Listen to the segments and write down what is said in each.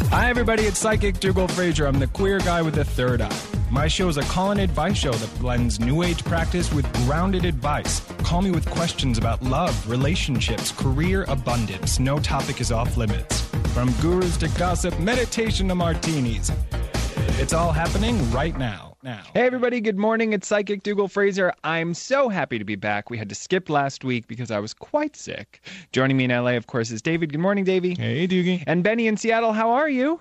Hi, everybody. It's Psychic Dougal Fraser. I'm the queer guy with the third eye. My show is a call-in advice show that blends new age practice with grounded advice. Call me with questions about love, relationships, career, abundance. No topic is off limits. From gurus to gossip, meditation to martinis. It's all happening right now. Hey, everybody. Good morning. It's Psychic Dougal Fraser. I'm so happy to be back. We had to skip last week because I was quite sick. Joining me in LA, of course, is David. Good morning, Davey. Hey, Doogie. And Benny in Seattle. How are you?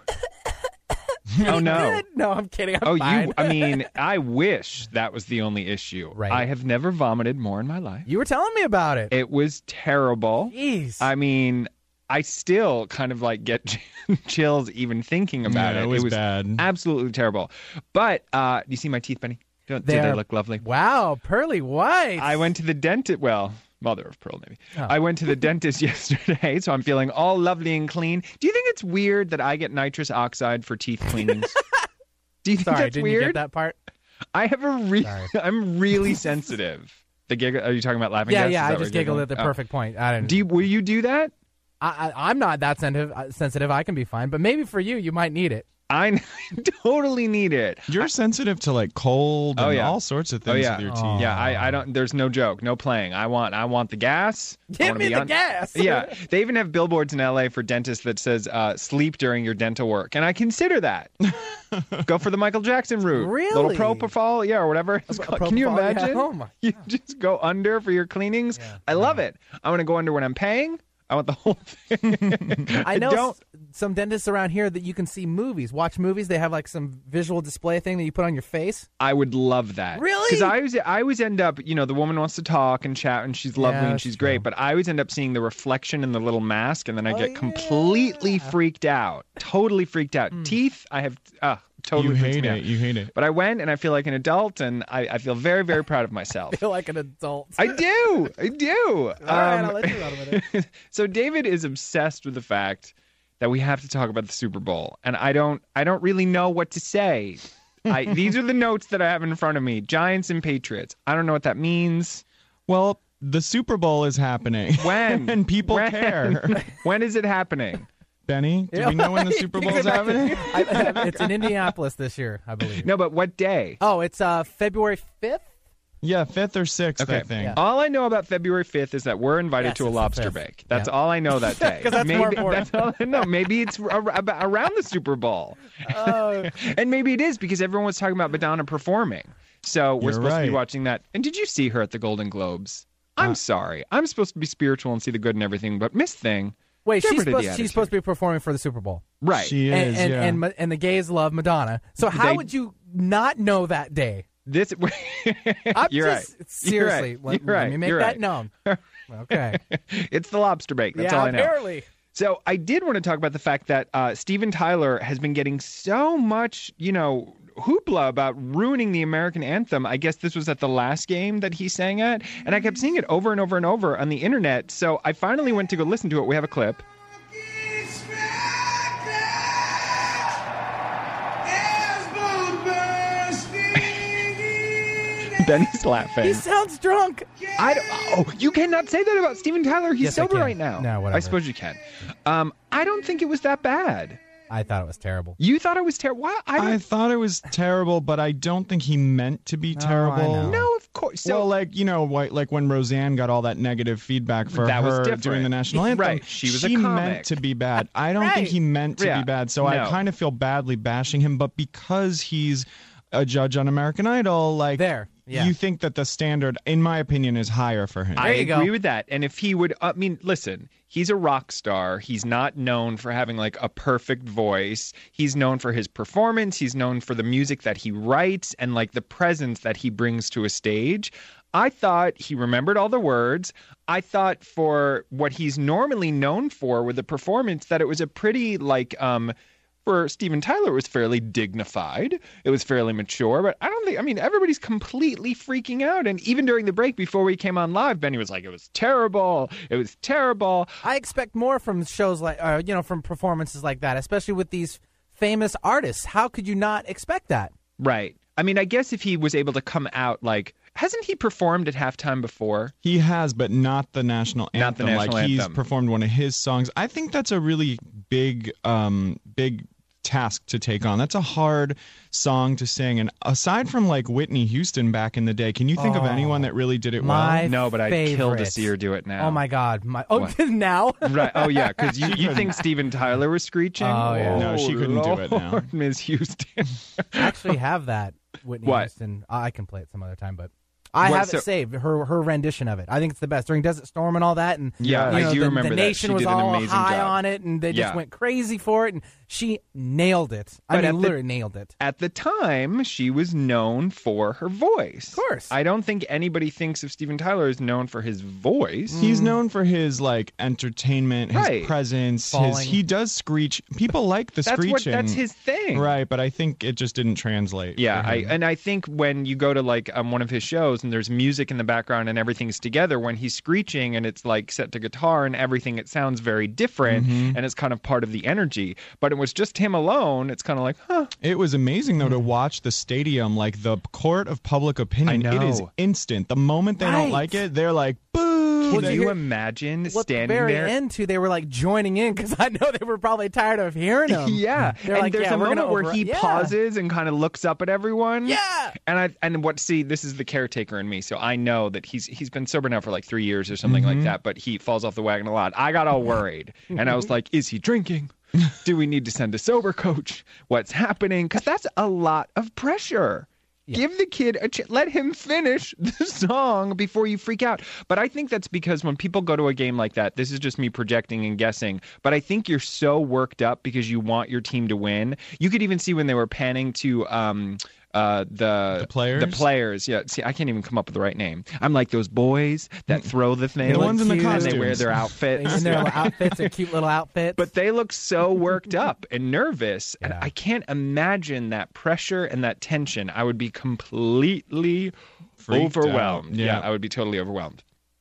Oh, no. No, I'm kidding. I'm fine. I wish that was the only issue. Right. I have never vomited more in my life. You were telling me about it. It was terrible. Jeez. I mean, I still kind of like get chills even thinking about it. It was bad. Absolutely terrible. But do you see my teeth, Benny? Do they look lovely? Wow, pearly white. I went to the dentist. Well, mother of pearl, maybe. Oh. I went to the dentist yesterday, so I'm feeling all lovely and clean. Do you think it's weird that I get nitrous oxide for teeth cleanings? Do you think Sorry, that's didn't weird? you get that part? I have I'm really sensitive. The giggle? Are you talking about laughing gas? Yeah. I just giggled at the perfect point. I didn't. Will you do that? I'm not that sensitive. I can be fine, but maybe for you, you might need it. I totally need it. You're sensitive to like cold and all sorts of things with your teeth. Yeah, I don't. There's no joke, no playing. I want the gas. Give me the gas. Yeah, they even have billboards in LA for dentists that says sleep during your dental work, and I consider that. Go for the Michael Jackson route. Really? Little propofol, or whatever it's called. Can you imagine? Yeah. Oh my God. You just go under for your cleanings. Yeah. I love it. I want to go under when I'm paying. I want the whole thing. I know some dentists around here that you can see movies. Watch movies. They have like some visual display thing that you put on your face. I would love that. Really? Because I always end up, the woman wants to talk and chat and she's lovely and she's great, but I always end up seeing the reflection in the little mask and then I get completely freaked out. Totally freaked out. Teeth, I have... totally You freaks hate me out. it. You hate it. But I went and I feel like an adult and I feel very, very proud of myself. I feel like an adult. I do. All right, I'll let you run with it. So David is obsessed with the fact that we have to talk about the Super Bowl, and I don't really know what to say. These are the notes that I have in front of me: Giants and Patriots. I don't know what that means. Well, the Super Bowl is happening. When? And people care. When is it happening? Benny, do we know when the Super Bowl is happening? It's in Indianapolis this year, I believe. No, but what day? Oh, it's February 5th? Yeah, 5th or 6th, okay. I think. Yeah. All I know about February 5th is that we're invited to a lobster bake. That's all I know that day. Because that's more important. That's all I know. Maybe it's around the Super Bowl. And maybe it is because everyone was talking about Madonna performing. So we're supposed to be watching that. And did you see her at the Golden Globes? I'm sorry. I'm supposed to be spiritual and see the good and everything, but Miss Thing... Wait, she's supposed to be performing for the Super Bowl. Right. She is, and the gays love Madonna. So how would you not know that day? You're right. Seriously, let me make that known. Okay. It's the lobster bake. That's all I know. Apparently. So I did want to talk about the fact that Steven Tyler has been getting so much, hoopla about ruining the American anthem. I guess this was at the last game that he sang at, and I kept seeing it over and over and over on the internet. So I finally went to go listen to it. We have a clip. Benny's laughing. He sounds drunk. You cannot say that about Steven Tyler. He's sober right now. No, whatever. I suppose you can. I don't think it was that bad. I thought it was terrible. You thought it was terrible? I thought it was terrible, but I don't think he meant to be terrible. No, of course. So, like when Roseanne got all that negative feedback for her during the national anthem. Right. She was a comic. Meant to be bad. I don't think he meant to be bad, so I kind of feel badly bashing him, but because he's a judge on American Idol, you think that the standard, in my opinion, is higher for him. I agree with that. And if he would, listen, he's a rock star. He's not known for having like a perfect voice. He's known for his performance. He's known for the music that he writes and like the presence that he brings to a stage. I thought he remembered all the words. I thought for what he's normally known for with the performance that it was a pretty for Steven Tyler, it was fairly dignified. It was fairly mature, but I don't think, everybody's completely freaking out. And even during the break before we came on live, Benny was like, it was terrible. It was terrible. I expect more from shows from performances like that, especially with these famous artists. How could you not expect that? Right. I guess if he was able to come out hasn't he performed at halftime before? He has, but not the national anthem. Not the national anthem. He's performed one of his songs. I think that's a really big task to take on. That's a hard song to sing. And aside from like Whitney Houston back in the day, can you think of anyone that really did it well? No, but I'd kill to see her do it now. Oh my God! Now? Right? Oh yeah, because you think Steven Tyler was screeching? Oh yeah. No, she couldn't do it now. Ms. Houston. I actually have that Whitney Houston. I can play it some other time, but. I have it saved, her rendition of it. I think it's the best. During Desert Storm and all that. And I do remember the nation was all high on it, and they just went crazy for it, and she nailed it. Literally nailed it. At the time, she was known for her voice. Of course. I don't think anybody thinks of Steven Tyler as known for his voice. He's known for his, like, entertainment, his presence, he does screech. People like the screeching. That's his thing. Right, but I think it just didn't translate. Yeah, I think when you go to, like, one of his shows, and there's music in the background and everything's together, when he's screeching and it's like set to guitar and everything, it sounds very different, and it's kind of part of the energy. But it was just him alone, it's kind of like, huh. It was amazing though to watch the stadium, like the court of public opinion. It is instant. The moment they don't like it, they're like, boo. Can you imagine standing there? At the very end, too, they were like joining in because I know they were probably tired of hearing him. Yeah. And there's a moment where he pauses and kind of looks up at everyone. Yeah. This is the caretaker in me, so I know that he's been sober now for like 3 years or something like that, but he falls off the wagon a lot. I got all worried, and I was like, is he drinking? Do we need to send a sober coach? What's happening? Because that's a lot of pressure. Yeah. Give the kid let him finish the song before you freak out. But I think that's because when people go to a game like that, this is just me projecting and guessing, but I think you're so worked up because you want your team to win. You could even see when they were panning to the players? The players, yeah. See, I can't even come up with the right name. I'm like those boys that throw the thing. The ones in the costumes. And they wear their outfits. And their outfits, their cute little outfits. But they look so worked up and nervous. And I can't imagine that pressure and that tension. I would be completely overwhelmed. Yeah, I would be totally overwhelmed.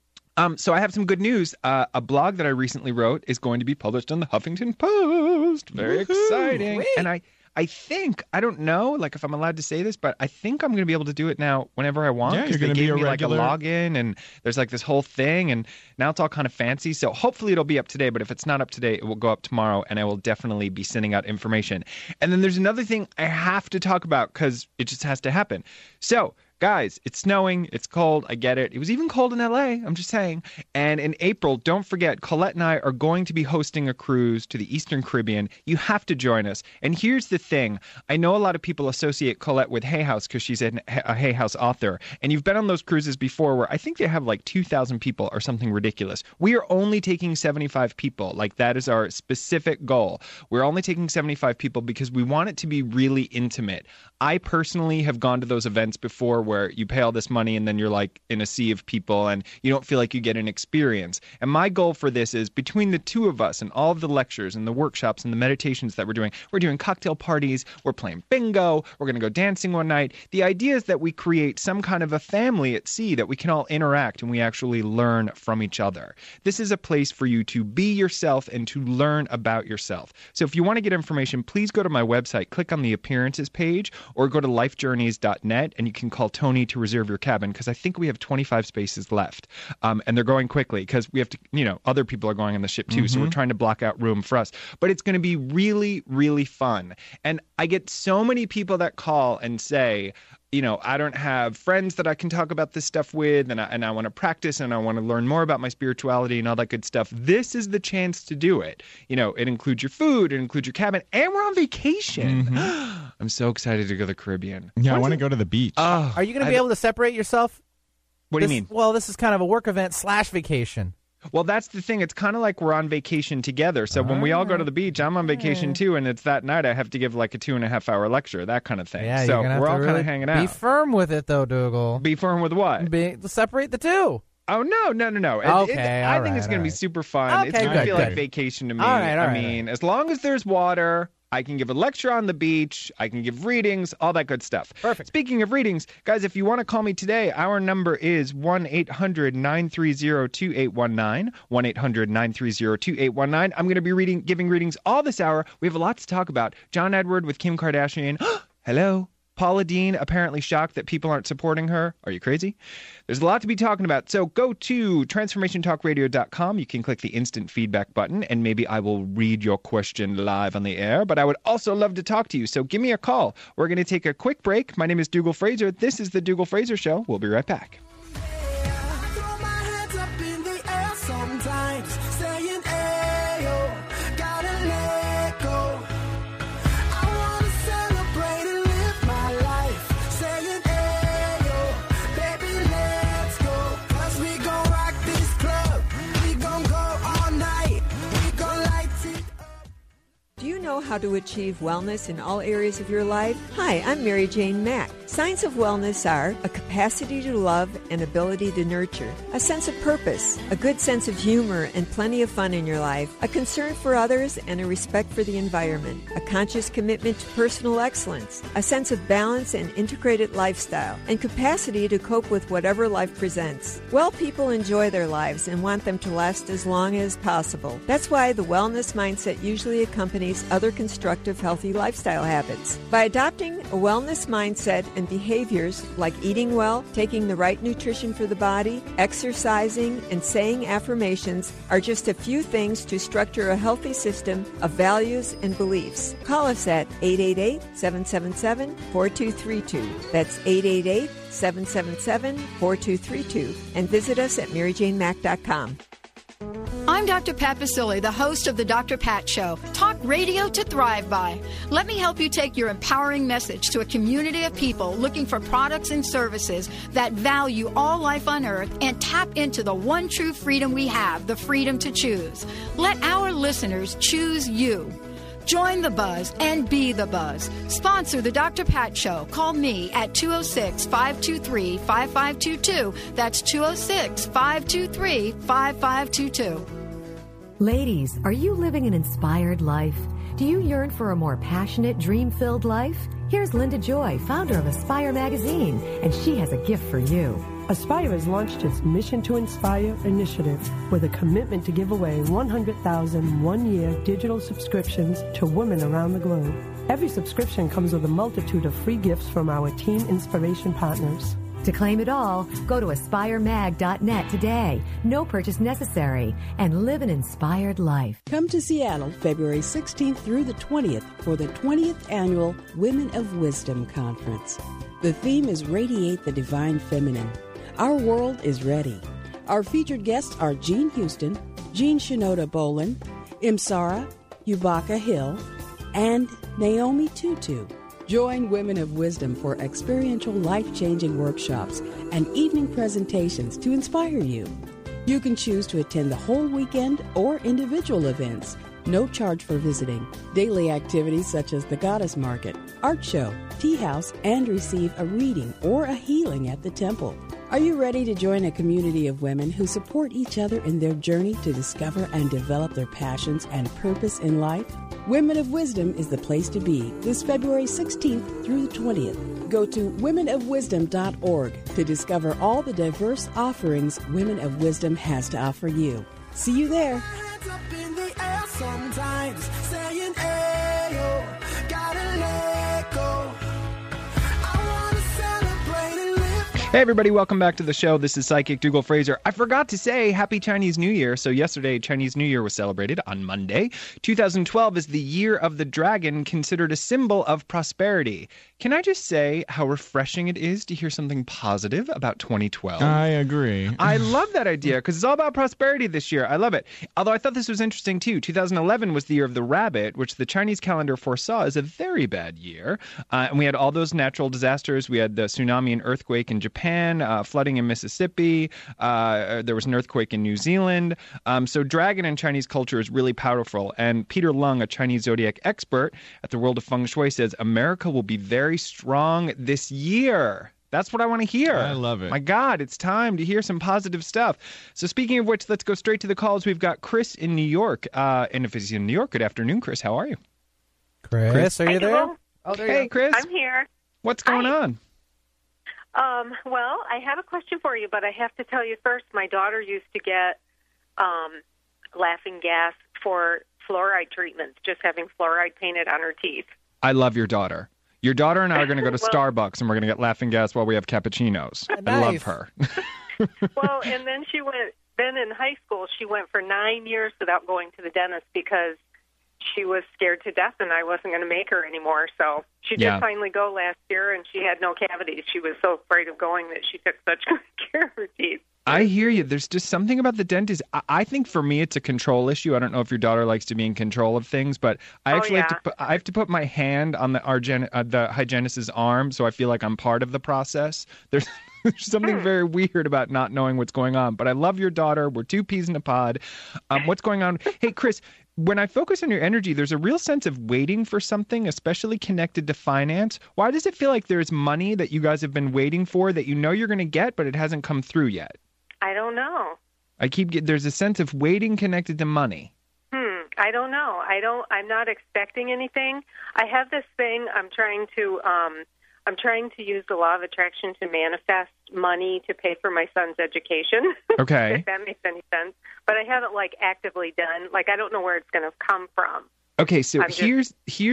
So I have some good news. A blog that I recently wrote is going to be published on the Huffington Post. Very exciting. Wait. And I think, I don't know, like if I'm allowed to say this, but I think I'm going to be able to do it now whenever I want. Yeah, you're going to be a regular... like a login, and there's like this whole thing, and now it's all kind of fancy. So hopefully it'll be up today, but if it's not up today, it will go up tomorrow, and I will definitely be sending out information. And then there's another thing I have to talk about because it just has to happen. So, guys, it's snowing, it's cold, I get it. It was even cold in LA, I'm just saying. And in April, don't forget, Colette and I are going to be hosting a cruise to the Eastern Caribbean. You have to join us. And here's the thing. I know a lot of people associate Colette with Hay House because she's a Hay House author. And you've been on those cruises before where I think they have like 2,000 people or something ridiculous. We are only taking 75 people. Like, that is our specific goal. We're only taking 75 people because we want it to be really intimate. I personally have gone to those events before where you pay all this money and then you're like in a sea of people and you don't feel like you get an experience. And my goal for this is, between the two of us and all of the lectures and the workshops and the meditations that we're doing cocktail parties, we're playing bingo, we're going to go dancing one night. The idea is that we create some kind of a family at sea, that we can all interact and we actually learn from each other. This is a place for you to be yourself and to learn about yourself. So if you want to get information, please go to my website, click on the appearances page, or go to lifejourneys.net, and you can call Tony to reserve your cabin, because I think we have 25 spaces left. And they're going quickly because we have to, other people are going on the ship too. So we're trying to block out room for us. But it's going to be really, really fun. And I get so many people that call and say, I don't have friends that I can talk about this stuff with, and I want to practice, and I want to learn more about my spirituality and all that good stuff. This is the chance to do it. It includes your food, it includes your cabin, and we're on vacation. I'm so excited to go to the Caribbean. Yeah, I want to go to the beach. Are you going to be able to separate yourself? What do you mean? Well, this is kind of a work event / vacation. Well, that's the thing. It's kind of like we're on vacation together. So when we all go to the beach, I'm on vacation too, and it's that night I have to give like a 2.5-hour lecture, that kind of thing. Yeah, so we're all kind of hanging out. Be firm with it, though, Dougal. Be firm with what? Separate the two. Oh, no. Okay, I think it's going to be super fun. Okay, it's going to feel like vacation to me. I mean, as long as there's water, I can give a lecture on the beach, I can give readings, all that good stuff. Perfect. Speaking of readings, guys, if you want to call me today, our number is 1-800-930-2819, 1-800-930-2819. I'm going to be giving readings all this hour. We have a lot to talk about. John Edward with Kim Kardashian. Hello. Paula Deen apparently shocked that people aren't supporting her. Are you crazy? There's a lot to be talking about. So go to transformationtalkradio.com. You can click the instant feedback button, and maybe I will read your question live on the air. But I would also love to talk to you. So give me a call. We're going to take a quick break. My name is Dougal Fraser. This is the Dougal Fraser Show. We'll be right back. Know how to achieve wellness in all areas of your life? Hi, I'm Mary Jane Mack. Signs of wellness are a capacity to love and ability to nurture, a sense of purpose, a good sense of humor and plenty of fun in your life, a concern for others and a respect for the environment, a conscious commitment to personal excellence, a sense of balance and integrated lifestyle, and capacity to cope with whatever life presents. Well, people enjoy their lives and want them to last as long as possible. That's why the wellness mindset usually accompanies other constructive, healthy lifestyle habits. By adopting a wellness mindset and behaviors like eating well, taking the right nutrition for the body, exercising, and saying affirmations are just a few things to structure a healthy system of values and beliefs. Call us at 888-777-4232. That's 888-777-4232. And visit us at MaryJaneMack.com. I'm Dr. Pat Baccili, the host of the Dr. Pat Show. Talk radio to thrive by. Let me help you take your empowering message to a community of people looking for products and services that value all life on earth and tap into the one true freedom we have, the freedom to choose. Let our listeners choose you. Join the buzz and be the buzz. Sponsor the Dr. Pat Show. Call me at 206-523-5522. That's 206-523-5522. Ladies, are you living an inspired life? Do you yearn for a more passionate, dream-filled life? Here's Linda Joy, founder of Aspire Magazine, and she has a gift for you. Aspire has launched its Mission to Inspire initiative with a commitment to give away 100,000 one-year digital subscriptions to women around the globe. Every subscription comes with a multitude of free gifts from our Teen Inspiration partners. To claim it all, go to aspiremag.net today. No purchase necessary. And live an inspired life. Come to Seattle February 16th through the 20th for the 20th Annual Women of Wisdom Conference. The theme is Radiate the Divine Feminine. Our world is ready. Our featured guests are Jean Houston, Jean Shinoda Bolin, Imsara, Yubaka Hill, and Naomi Tutu. Join Women of Wisdom for experiential life-changing workshops and evening presentations to inspire you. You can choose to attend the whole weekend or individual events. No charge for visiting. Daily activities such as the Goddess Market, art show, tea house, and receive a reading or a healing at the temple. Are you ready to join a community of women who support each other in their journey to discover and develop their passions and purpose in life? Women of Wisdom is the place to be this February 16th through the 20th. Go to womenofwisdom.org to discover all the diverse offerings Women of Wisdom has to offer you. See you there. Hands up in the air sometimes, saying, ayo, gotta let go. Hey everybody, welcome back to the show. This is Psychic Dougal Fraser. I forgot to say Happy Chinese New Year. So yesterday, Chinese New Year was celebrated on Monday. 2012 is the year of the dragon, considered a symbol of prosperity. Can I just say how refreshing it is to hear something positive about 2012? I agree. I love that idea because it's all about prosperity this year. I love it. Although I thought this was interesting too. 2011 was the year of the rabbit, which the Chinese calendar foresaw as a very bad year. And we had all those natural disasters. We had the tsunami and earthquake in Japan. Flooding in Mississippi. There was an earthquake in New Zealand. So dragon in Chinese culture is really powerful. And Peter Lung, a Chinese zodiac expert at the World of Feng Shui, says America will be very strong this year. That's what I want to hear. I love it. My God, it's time to hear some positive stuff. So speaking of which, let's go straight to the calls. We've got Chris in New York. And if he's in New York, good afternoon, Chris. How are you? Chris, are you there? Oh, hey, Chris. I'm here. What's going on? Well, I have a question for you, but I have to tell you first, my daughter used to get laughing gas for fluoride treatments, just having fluoride painted on her teeth. I love your daughter. Your daughter and I are going to go to Starbucks, and we're going to get laughing gas while we have cappuccinos. Nice. I love her. Well, and then she went. Then in high school, she went for 9 years without going to the dentist because she was scared to death, and I wasn't going to make her anymore. So she did finally go last year, and she had no cavities. She was so afraid of going that she took such good care of her teeth. I hear you. There's just something about the dentist. I think for me, it's a control issue. I don't know if your daughter likes to be in control of things, but I actually have to put my hand on the hygienist's arm, so I feel like I'm part of the process. There's something very weird about not knowing what's going on. But I love your daughter. We're two peas in a pod. What's going on? Hey, Chris, when I focus on your energy, there's a real sense of waiting for something, especially connected to finance. Why does it feel like there's money that you guys have been waiting for that you know you're going to get, but it hasn't come through yet? I don't know. There's a sense of waiting connected to money. I don't know. I'm not expecting anything. I have this thing. I'm trying to use the law of attraction to manifest money to pay for my son's education. Okay. If that makes any sense. But I haven't actively done. I don't know where it's going to come from. Okay, so here's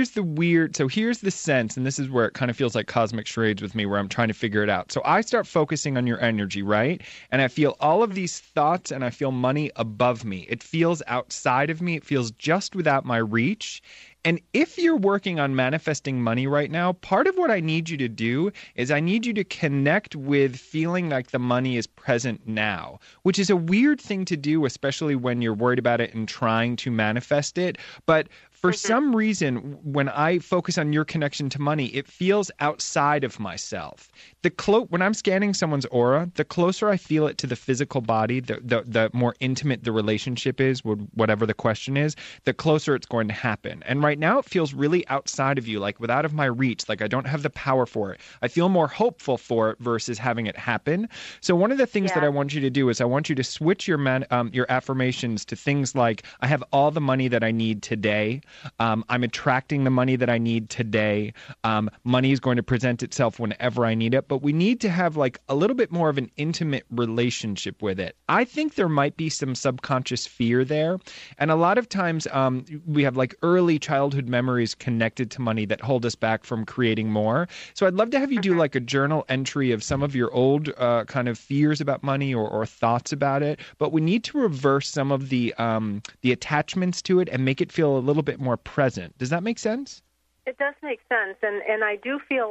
the sense, and this is where it kind of feels like cosmic charades with me, where I'm trying to figure it out. So I start focusing on your energy, right? And I feel all of these thoughts, and I feel money above me. It feels outside of me. It feels just without my reach. And if you're working on manifesting money right now, part of what I need you to do is I need you to connect with feeling like the money is present now, which is a weird thing to do, especially when you're worried about it and trying to manifest it. But for some reason, when I focus on your connection to money, it feels outside of myself. When I'm scanning someone's aura, the closer I feel it to the physical body, the more intimate the relationship is, whatever the question is, the closer it's going to happen. And right now it feels really outside of you, without of my reach, I don't have the power for it. I feel more hopeful for it versus having it happen. So one of the things that I want you to do is I want you to switch your affirmations to things like, I have all the money that I need today. I'm attracting the money that I need today. Money is going to present itself whenever I need it. But we need to have a little bit more of an intimate relationship with it. I think there might be some subconscious fear there. And a lot of times we have early childhood memories connected to money that hold us back from creating more. So I'd love to have you do a journal entry of some of your old kind of fears about money or thoughts about it. But we need to reverse some of the attachments to it and make it feel a little bit more present. Does that make sense? It does make sense, and I do feel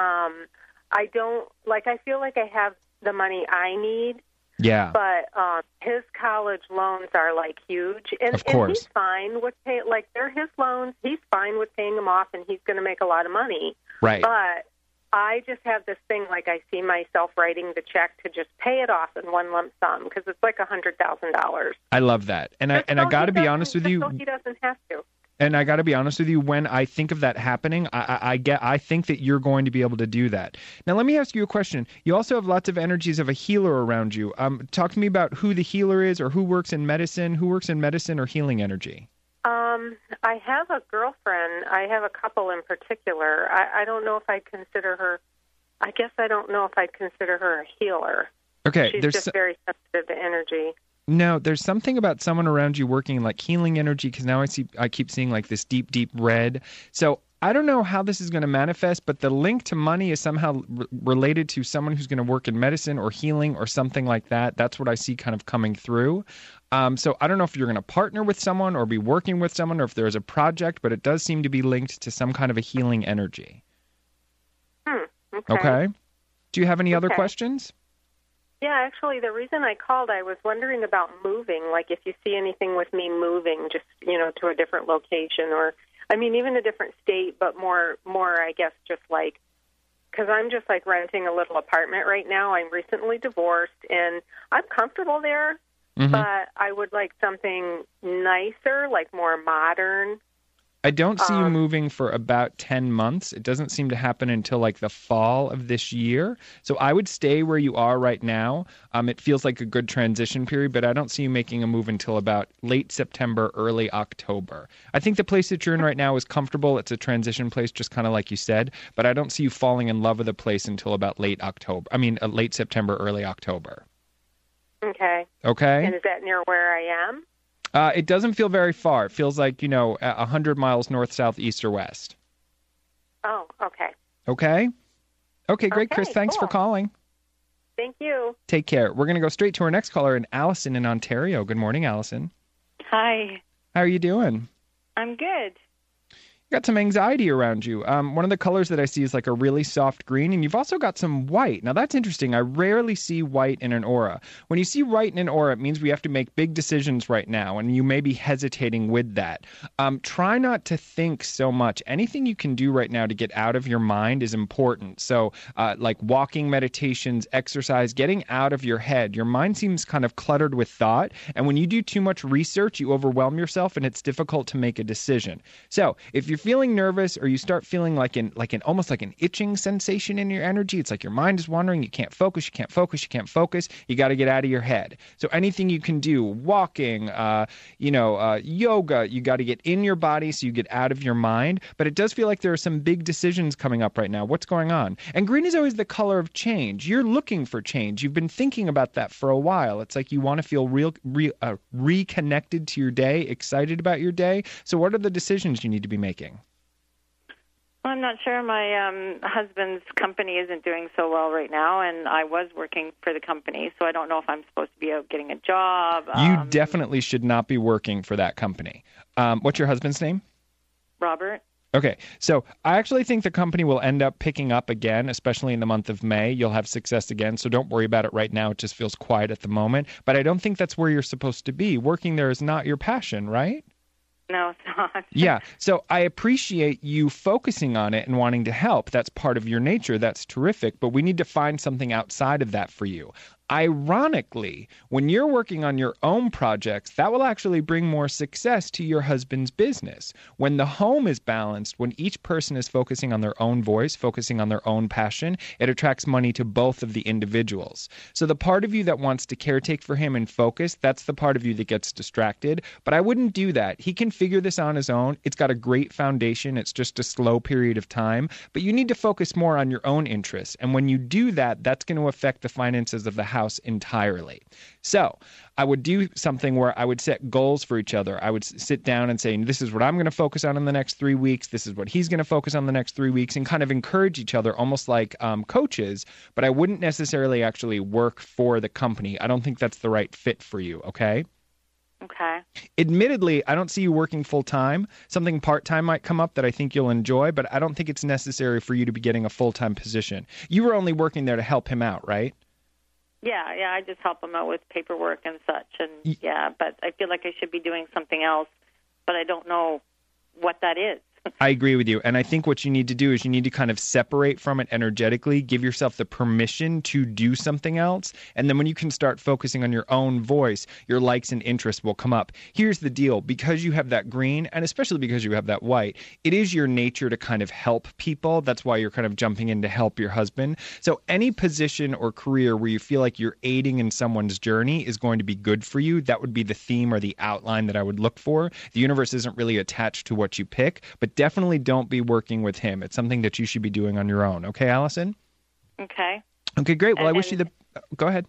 I feel like I have the money I need. Yeah. But his college loans are huge, and, of course. And he's fine with they're his loans. He's fine with paying them off, and he's going to make a lot of money. Right. But I just have this thing I see myself writing the check to just pay it off in one lump sum because it's $100,000. I love that, and I got to be honest with you. So he doesn't have to. And I got to be honest with you, when I think of that happening, I think that you're going to be able to do that. Now, let me ask you a question. You also have lots of energies of a healer around you. Talk to me about who the healer is, or who works in medicine or healing energy. I have a girlfriend. I have a couple in particular. I don't know if I'd consider her. I guess I don't know if I'd consider her a healer. Okay, she's just very sensitive to energy. No, there's something about someone around you working healing energy, because now I keep seeing this deep, deep red. So I don't know how this is going to manifest, but the link to money is somehow related to someone who's going to work in medicine or healing or something like that. That's what I see kind of coming through. So I don't know if you're going to partner with someone or be working with someone or if there's a project, but it does seem to be linked to some kind of a healing energy. Okay. Do you have any other questions? Yeah, actually, the reason I called, I was wondering about moving, if you see anything with me moving just, to a different location or, even a different state, but more, I guess, just because I'm just renting a little apartment right now. I'm recently divorced, and I'm comfortable there, but I would like something nicer, more modern. I don't see you moving for about 10 months. It doesn't seem to happen until the fall of this year. So I would stay where you are right now. It feels like a good transition period, but I don't see you making a move until about late September, early October. I think the place that you're in right now is comfortable. It's a transition place, just kind of like you said, but I don't see you falling in love with the place until about late September, early October. Okay. Okay. And is that near where I am? It doesn't feel very far. It feels 100 miles north, south, east, or west. Oh, okay. Okay? Okay, great, Chris. Thanks for calling. Thank you. Take care. We're going to go straight to our next caller, and Allison in Ontario. Good morning, Allison. Hi. How are you doing? I'm good. You got some anxiety around you. One of the colors that I see is like a really soft green, and you've also got some white. Now, that's interesting. I rarely see white in an aura. When you see white in an aura, it means we have to make big decisions right now, and you may be hesitating with that. Try not to think so much. Anything you can do right now to get out of your mind is important. So, like walking, meditations, exercise, getting out of your head. Your mind seems kind of cluttered with thought, and when you do too much research, you overwhelm yourself, and it's difficult to make a decision. So, if you're feeling nervous or you start feeling like an almost like an itching sensation in your energy, it's like your mind is wandering, you can't focus, you got to get out of your head. So anything you can do, walking, yoga, you got to get in your body so you get out of your mind. But it does feel like there are some big decisions coming up right now. What's going on? And green is always the color of change. You're looking for change. You've been thinking about that for a while. It's like you want to feel reconnected to your day, excited about your day. So what are the decisions you need to be making? Well, I'm not sure. My husband's company isn't doing so well right now, and I was working for the company, so I don't know if I'm supposed to be out getting a job. You definitely should not be working for that company. What's your husband's name? Robert. Okay, so I actually think the company will end up picking up again, especially in the month of May. You'll have success again, so don't worry about it right now. It just feels quiet at the moment. But I don't think that's where you're supposed to be. Working there is not your passion, right? No, it's not. Yeah. So I appreciate you focusing on it and wanting to help. That's part of your nature. That's terrific. But we need to find something outside of that for you. Ironically, when you're working on your own projects, that will actually bring more success to your husband's business. When the home is balanced, when each person is focusing on their own voice, focusing on their own passion, it attracts money to both of the individuals. So the part of you that wants to caretake for him and focus, that's the part of you that gets distracted. But I wouldn't do that. He can figure this on his own. It's got a great foundation. It's just a slow period of time. But you need to focus more on your own interests. And when you do that, that's going to affect the finances of the house entirely. So I would do something where I would set goals for each other. I would sit down and say, this is what I'm going to focus on in the next 3 weeks. This is what he's going to focus on the next 3 weeks, and kind of encourage each other almost like coaches. But I wouldn't necessarily actually work for the company. I don't think that's the right fit for you. Okay? Okay. Admittedly, I don't see you working full-time. Something part-time might come up that I think you'll enjoy, but I don't think it's necessary for you to be getting a full-time position. You were only working there to help him out, right? Yeah, I just help him out with paperwork and such, and but I feel like I should be doing something else, but I don't know what that is. I agree with you. And I think what you need to do is you need to kind of separate from it energetically, give yourself the permission to do something else. And then when you can start focusing on your own voice, your likes and interests will come up. Here's the deal. Because you have that green, and especially because you have that white, it is your nature to kind of help people. That's why you're kind of jumping in to help your husband. So any position or career where you feel like you're aiding in someone's journey is going to be good for you. That would be the theme or the outline that I would look for. The universe isn't really attached to what you pick, but definitely don't be working with him. It's something that you should be doing on your own. Okay, Allison? Okay. Okay, great. Well, I wish you the... Go ahead.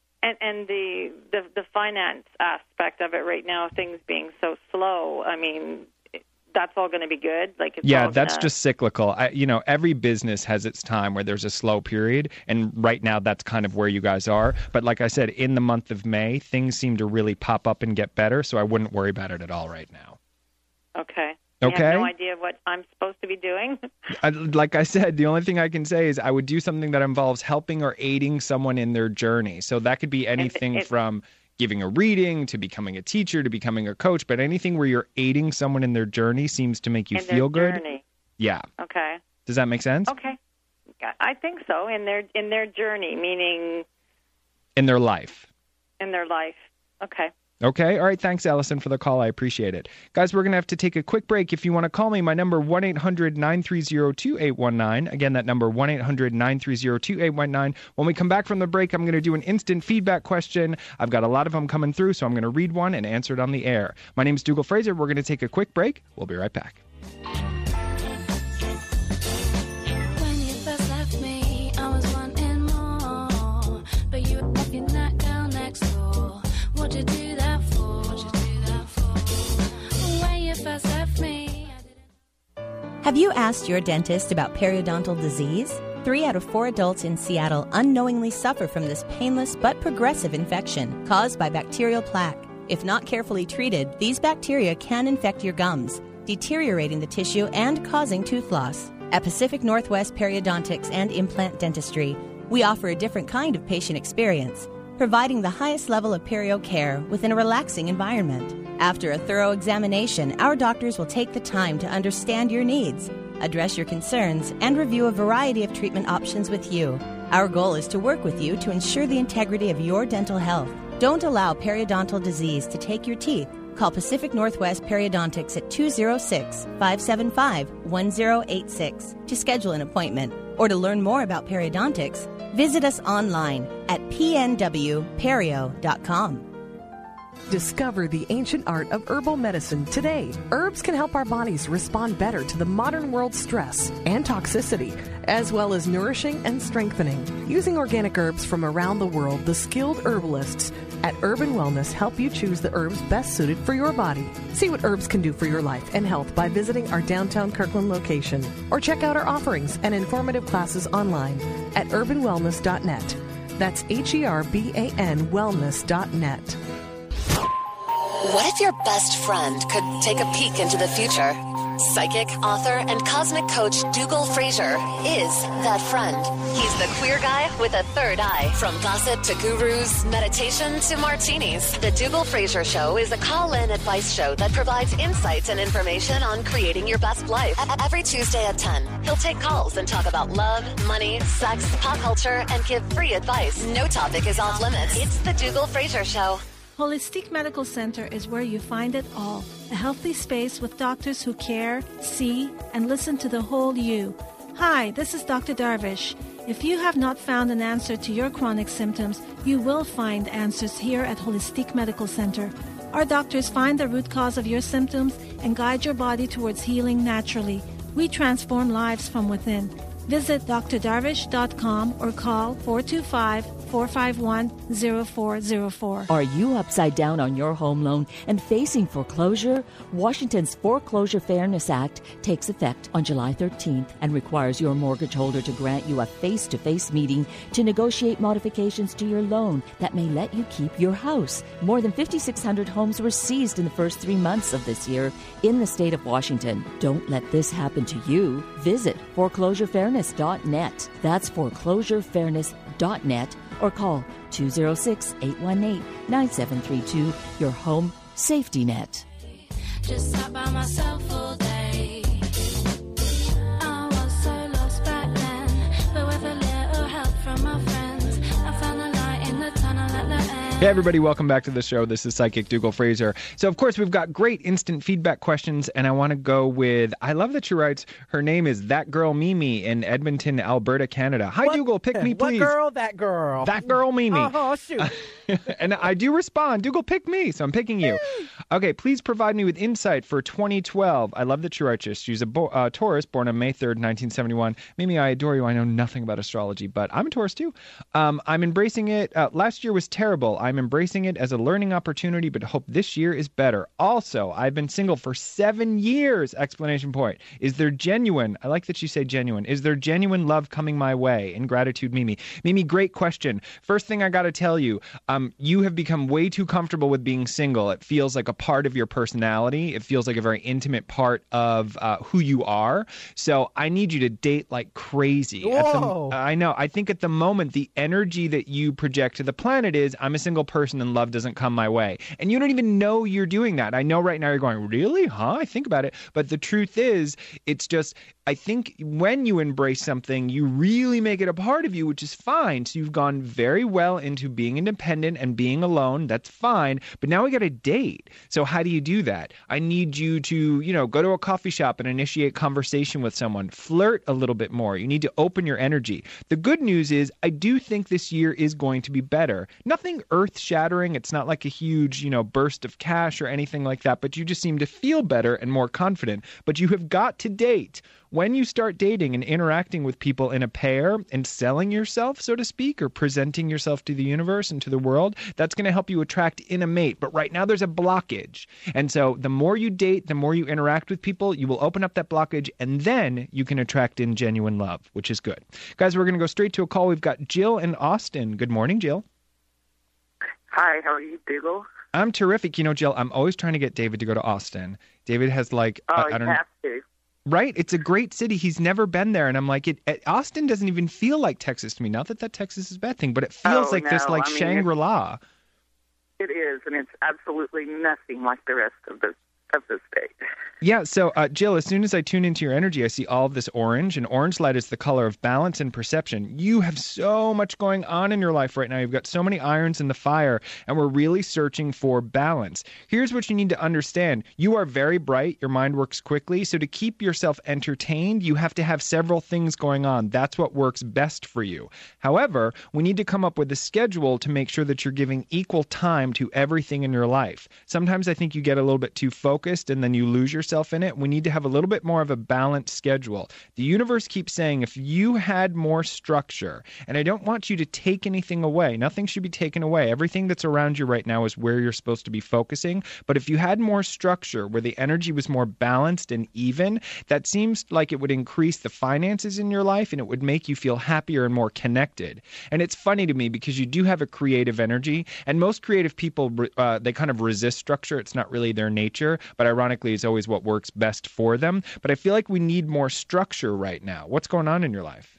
And the finance aspect of it right now, things being so slow, I mean, that's all going to be good? That's just cyclical. Every business has its time where there's a slow period, and right now that's kind of where you guys are. But like I said, in the month of May, things seem to really pop up and get better, so I wouldn't worry about it at all right now. Okay. Okay. I have no idea what I'm supposed to be doing. Like I said, the only thing I can say is I would do something that involves helping or aiding someone in their journey. So that could be anything from giving a reading to becoming a teacher to becoming a coach, but anything where you're aiding someone in their journey seems to make you feel good. Journey. Yeah. Okay. Does that make sense? Okay. I think so. In their journey, meaning in their life. In their life. Okay. Okay. All right. Thanks, Allison, for the call. I appreciate it. Guys, we're going to have to take a quick break. If you want to call me, my number 1-800-930-2819. Again, that number 1-800-930-2819. When we come back from the break, I'm going to do an instant feedback question. I've got a lot of them coming through, so I'm going to read one and answer it on the air. My name is Dougal Fraser. We're going to take a quick break. We'll be right back. When you first left me, I was wanting more, but you were walking that down next door. What'd you do that for? When you first left me, I didn't... Have you asked your dentist about periodontal disease? 3 out of 4 adults in Seattle unknowingly suffer from this painless but progressive infection caused by bacterial plaque. If not carefully treated, these bacteria can infect your gums, deteriorating the tissue and causing tooth loss. At Pacific Northwest Periodontics and Implant Dentistry, we offer a different kind of patient experience, providing the highest level of perio care within a relaxing environment. After a thorough examination, our doctors will take the time to understand your needs, address your concerns, and review a variety of treatment options with you. Our goal is to work with you to ensure the integrity of your dental health. Don't allow periodontal disease to take your teeth. Call Pacific Northwest Periodontics at 206-575-1086 to schedule an appointment. Or to learn more about periodontics, visit us online at pnwperio.com. Discover the ancient art of herbal medicine today. Herbs can help our bodies respond better to the modern world's stress and toxicity, as well as nourishing and strengthening. Using organic herbs from around the world, the skilled herbalists at Urban Wellness help you choose the herbs best suited for your body. See what herbs can do for your life and health by visiting our downtown Kirkland location, or check out our offerings and informative classes online at urbanwellness.net. That's HERBAN wellness.net. What if your best friend could take a peek into the future? Psychic, author, and cosmic coach Dougal Fraser is that friend. He's the queer guy with a third eye. From gossip to gurus, meditation to martinis, the Dougal Fraser Show is a call-in advice show that provides insights and information on creating your best life. Every Tuesday at 10, he'll take calls and talk about love, money, sex, pop culture, and give free advice. No topic is off limits. It's the Dougal Fraser Show. Holistic Medical Center is where you find it all. A healthy space with doctors who care, see, and listen to the whole you. Hi, this is Dr. Darvish. If you have not found an answer to your chronic symptoms, you will find answers here at Holistic Medical Center. Our doctors find the root cause of your symptoms and guide your body towards healing naturally. We transform lives from within. Visit drdarvish.com or call 425-451-0404. Are you upside down on your home loan and facing foreclosure? Washington's Foreclosure Fairness Act takes effect on July 13th and requires your mortgage holder to grant you a face-to-face meeting to negotiate modifications to your loan that may let you keep your house. More than 5,600 homes were seized in the first 3 months of this year in the state of Washington. Don't let this happen to you. Visit foreclosurefairness.net. That's foreclosurefairness.net or call 206-818-9732, your home safety net. Just sat by myself all day. I was so lost back then, but with a little help from my friends, I found the light in the tunnel at the end. Hey everybody, welcome back to the show. This is Psychic Dougal Fraser. So of course we've got great instant feedback questions, and I want to go with, I love that she writes, her name is That Girl Mimi in Edmonton, Alberta, Canada. Hi Dougal, pick me please. What girl? That girl. That girl Mimi. Oh shoot. And I do respond, Dougal, pick me, so I'm picking you. Okay, please provide me with insight for 2012. I love that she writes this. She's a Taurus, born on May 3rd, 1971. Mimi, I adore you. I know nothing about astrology, but I'm a Taurus too. I'm embracing it. Last year was terrible. I'm embracing it as a learning opportunity, but hope this year is better. Also, I've been single for 7 years! Exclamation point. Is there genuine, I like that you say genuine, is there genuine love coming my way? In gratitude, Mimi. Mimi, great question. First thing I gotta tell you, you have become way too comfortable with being single. It feels like a part of your personality. It feels like a very intimate part of who you are. So I need you to date like crazy. Whoa. I know. I think at the moment, the energy that you project to the planet is, I'm a single person and love doesn't come my way. And you don't even know you're doing that. I know right now you're going, really? Huh? I think about it. But the truth is, it's just, I think when you embrace something, you really make it a part of you, which is fine. So you've gone very well into being independent and being alone. That's fine. But now we got a date. So how do you do that? I need you to, go to a coffee shop and initiate conversation with someone. Flirt a little bit more. You need to open your energy. The good news is I do think this year is going to be better. Nothing earth-shattering. It's not like a huge, burst of cash or anything like that. But you just seem to feel better and more confident. But you have got to date when you start dating and interacting with people in a pair and selling yourself, so to speak, or presenting yourself to the universe and to the world, that's going to help you attract in a mate. But right now there's a blockage. And so the more you date, the more you interact with people, you will open up that blockage, and then you can attract in genuine love, which is good. Guys, we're going to go straight to a call. We've got Jill in Austin. Good morning, Jill. Hi, how are you, Dougal? I'm terrific. You know, Jill, I'm always trying to get David to go to Austin. David has I don't know. Have to. Right? It's a great city. He's never been there. And I'm like, Austin doesn't even feel like Texas to me. Not that Texas is a bad thing, but it feels like this Shangri-La. It is, and it's absolutely nothing like the rest of the state. Yeah, so Jill, as soon as I tune into your energy, I see all of this orange, and orange light is the color of balance and perception. You have so much going on in your life right now. You've got so many irons in the fire, and we're really searching for balance. Here's what you need to understand. You are very bright. Your mind works quickly, so to keep yourself entertained, you have to have several things going on. That's what works best for you. However, we need to come up with a schedule to make sure that you're giving equal time to everything in your life. Sometimes I think you get a little bit too focused, and then you lose yourself in it. We need to have a little bit more of a balanced schedule. The universe keeps saying if you had more structure, and I don't want you to take anything away. Nothing should be taken away. Everything that's around you right now is where you're supposed to be focusing. But if you had more structure, where the energy was more balanced and even, that seems like it would increase the finances in your life, and it would make you feel happier and more connected. And it's funny to me because you do have a creative energy, and most creative people, they kind of resist structure. It's not really their nature, but ironically, it's always what works best for them. But I feel like we need more structure right now. What's going on in your life?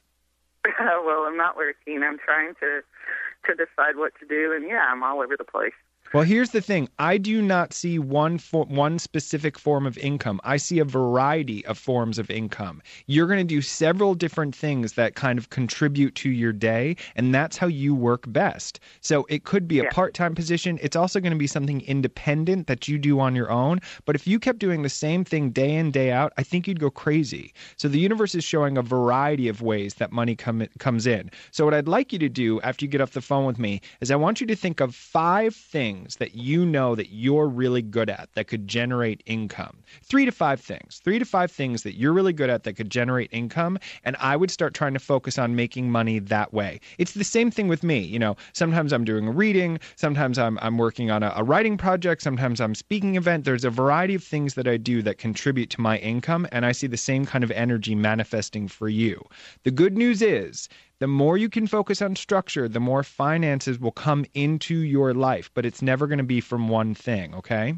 Well, I'm not working. I'm trying to decide what to do, and I'm all over the place. Well, here's the thing. I do not see one specific form of income. I see a variety of forms of income. You're going to do several different things that kind of contribute to your day, and that's how you work best. So it could be a part-time position. It's also going to be something independent that you do on your own. But if you kept doing the same thing day in, day out, I think you'd go crazy. So the universe is showing a variety of ways that money comes in. So what I'd like you to do after you get off the phone with me is I want you to think of 5 things that you know that you're really good at that could generate income. 3 to 5 things. 3 to 5 things that you're really good at that could generate income, and I would start trying to focus on making money that way. It's the same thing with me. You know, sometimes I'm doing a reading, sometimes I'm working on a writing project, sometimes I'm speaking event. There's a variety of things that I do that contribute to my income, and I see the same kind of energy manifesting for you. The good news is, the more you can focus on structure, the more finances will come into your life, but it's never going to be from one thing, okay?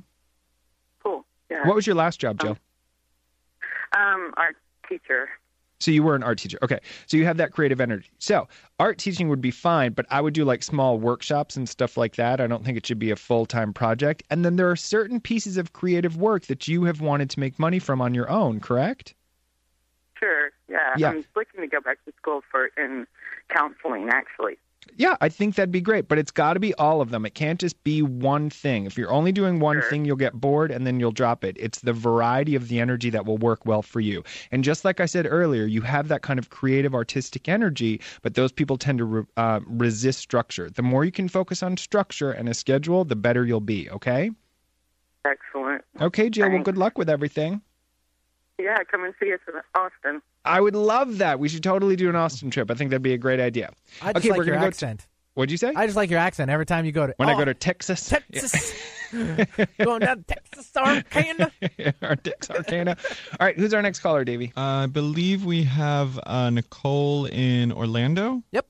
Cool. Yeah. What was your last job, Jill? Art teacher. So you were an art teacher. Okay. So you have that creative energy. So art teaching would be fine, but I would do like small workshops and stuff like that. I don't think it should be a full-time project. And then there are certain pieces of creative work that you have wanted to make money from on your own, correct? Sure. Yeah. I'm looking to go back to school in counseling, actually. Yeah, I think that'd be great, but it's got to be all of them. It can't just be one thing. If you're only doing one thing, you'll get bored and then you'll drop it. It's the variety of the energy that will work well for you. And just like I said earlier, you have that kind of creative, artistic energy, but those people tend to resist structure. The more you can focus on structure and a schedule, the better you'll be, okay? Excellent. Okay, Jill, well, good luck with everything. Yeah, come and see us in Austin. I would love that. We should totally do an Austin trip. I think that'd be a great idea. I just like your accent. What'd you say? I just like your accent every time you go to... When I go to Texas. Texas. Going down to Texarkana. Texarkana. All right, who's our next caller, Davey? I believe we have Nicole in Orlando. Yep.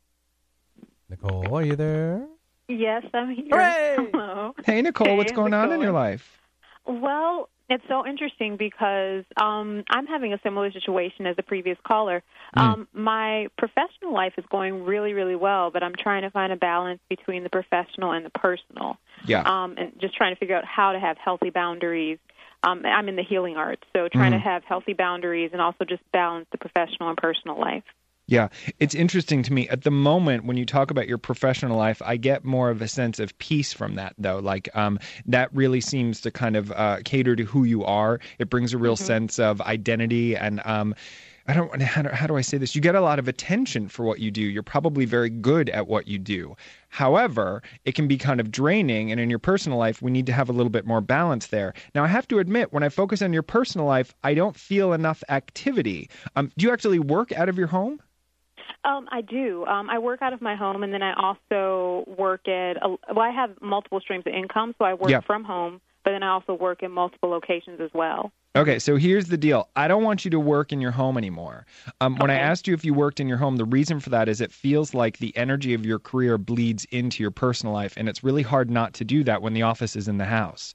Nicole, are you there? Yes, I'm here. Hooray! Hello. Hey, Nicole, what's going on in your life? Well, it's so interesting because I'm having a similar situation as the previous caller. My professional life is going really, really well, but I'm trying to find a balance between the professional and the personal. Yeah. And just trying to figure out how to have healthy boundaries. I'm in the healing arts, so trying to have healthy boundaries and also just balance the professional and personal life. Yeah, it's interesting to me. At the moment, when you talk about your professional life, I get more of a sense of peace from that, though. Like, that really seems to kind of cater to who you are. It brings a real sense of identity and how do I say this? You get a lot of attention for what you do. You're probably very good at what you do. However, it can be kind of draining, and in your personal life, we need to have a little bit more balance there. Now, I have to admit, when I focus on your personal life, I don't feel enough activity. Do you actually work out of your home? I do. I work out of my home, and then I also work I have multiple streams of income, so I work from home, but then I also work in multiple locations as well. Okay, so here's the deal. I don't want you to work in your home anymore. When I asked you if you worked in your home, the reason for that is it feels like the energy of your career bleeds into your personal life, and it's really hard not to do that when the office is in the house.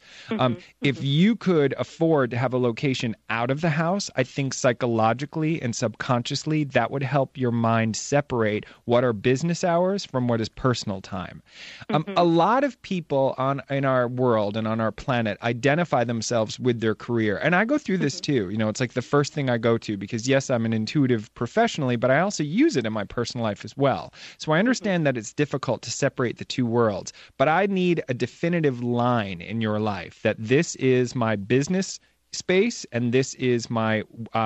If you could afford to have a location out of the house, I think psychologically and subconsciously that would help your mind separate what are business hours from what is personal time. A lot of people in our world and on our planet identify themselves with their career, and I go through this too. It's like the first thing I go to because, yes, I'm an intuitive professionally, but I also use it in my personal life as well. So I understand that it's difficult to separate the two worlds, but I need a definitive line in your life that this is my business space and this is my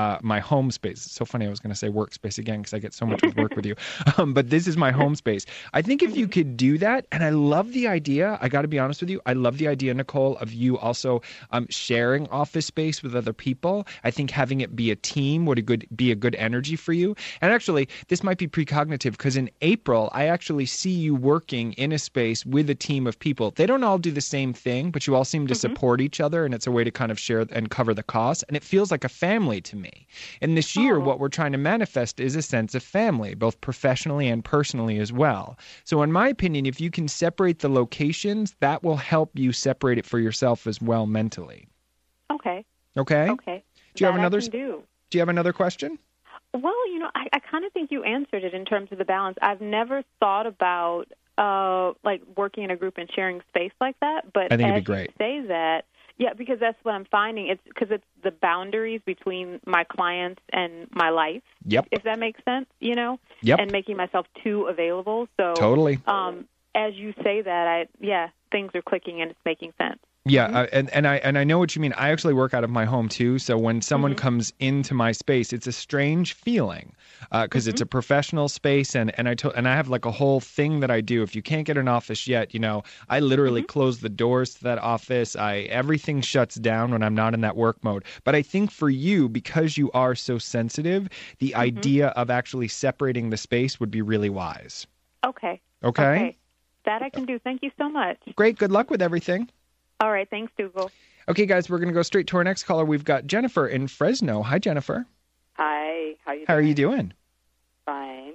home space. It's so funny I was going to say workspace again because I get so much with work with you. But this is my home space. I think if you could do that, and I love the idea, I got to be honest with you, I love the idea, Nicole, of you also sharing office space with other people. I think having it be a team would be a good energy for you. And actually, this might be precognitive because in April, I actually see you working in a space with a team of people. They don't all do the same thing, but you all seem to support each other, and it's a way to kind of share and cover the cost, and it feels like a family to me. And this year, what we're trying to manifest is a sense of family, both professionally and personally as well. So in my opinion, if you can separate the locations, that will help you separate it for yourself as well mentally. Okay. Okay? Okay. Do you have another question? Well, I kind of think you answered it in terms of the balance. I've never thought about like working in a group and sharing space like that, but I think it'd as be great. You say that, yeah, because that's what I'm finding. It's because it's the boundaries between my clients and my life. Yep. If that makes sense, Yep. and making myself too available. So totally. As you say that, things are clicking and it's making sense. Yeah, and I know what you mean. I actually work out of my home too. So when someone comes into my space, it's a strange feeling because it's a professional space, and I have like a whole thing that I do. If you can't get an office yet, I literally close the doors to that office. Everything shuts down when I'm not in that work mode. But I think for you, because you are so sensitive, the idea of actually separating the space would be really wise. Okay. That I can do. Thank you so much. Great. Good luck with everything. All right. Thanks, Dougal. Okay, guys, we're going to go straight to our next caller. We've got Jennifer in Fresno. Hi, Jennifer. Hi. How are you doing? Fine.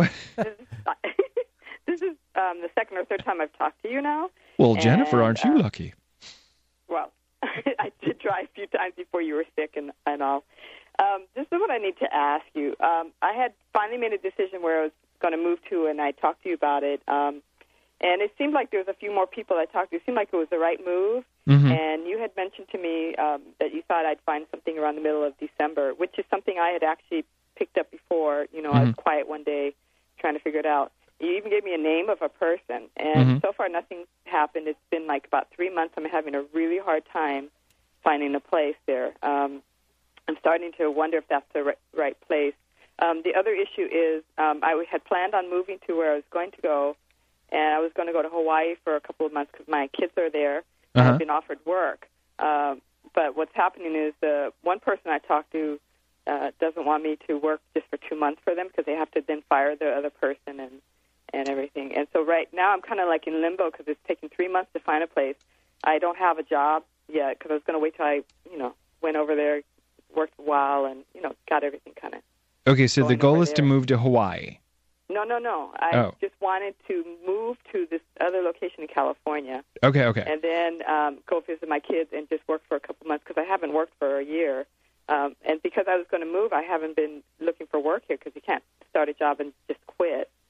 This is the second or third time I've talked to you now. Well, Jennifer, aren't you lucky? Well, I did try a few times before you were sick and all. This is what I need to ask you. I had finally made a decision where I was going to move to, and I talked to you about it. And it seemed like there was a few more people I talked to. It seemed like it was the right move. And you had mentioned to me that you thought I'd find something around the middle of December, which is something I had actually picked up before. I was quiet one day trying to figure it out. You even gave me a name of a person. And so far nothing's happened. It's been like about 3 months. I'm having a really hard time finding a place there. I'm starting to wonder if that's the right place. The other issue is I had planned on moving to where I was going to go, and I was going to go to Hawaii for a couple of months because my kids are there. I've been offered work. But what's happening is the one person I talked to doesn't want me to work just for 2 months for them because they have to then fire the other person and everything. And so right now I'm kind of like in limbo because it's taken 3 months to find a place. I don't have a job yet because I was going to wait till I, went over there, worked a while, and, got everything kind of. Okay, so the goal is to move to Hawaii. No. I just wanted to move to this other location in California. Okay. And then go visit my kids and just work for a couple months because I haven't worked for a year. And because I was going to move, I haven't been looking for work here because you can't start a job and just quit.